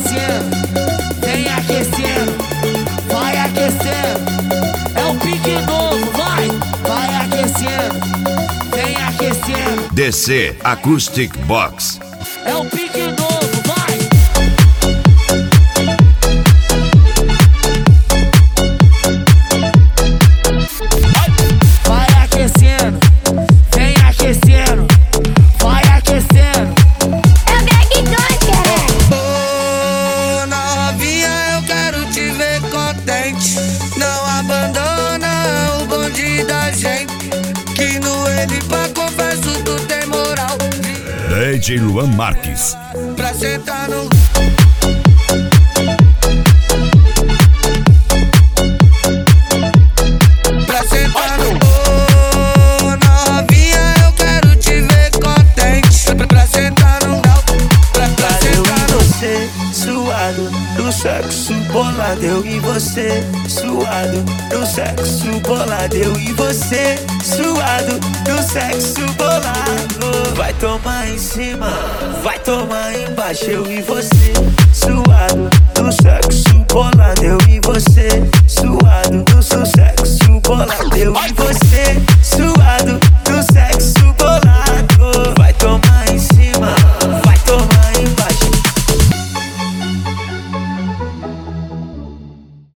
aquecendo, vem aquecendo, vai aquecendo. É o pique novo, vai aquecendo, vem aquecendo. DC Acoustic Box. É o pique novo, vai. Vai aquecendo, vem aquecendo, vai aquecendo. É o Greg. Ô novinha, eu quero te ver contente. Não abandona o bonde da gente, que no ele pra confesso tu tem moral. DJ Luan Marques. Pra sentar no... Pra sentar no... Ô novinha, eu quero te ver contente. Pra sentar no... Pra sentar no... Você suado no sexo bolado, eu e você suado no sexo bolado, eu e você suado no sexo bolado. Vai tomar em cima, vai tomar embaixo, eu e você suado no sexo bolado, eu e você suado no seu sexo bolado, eu e você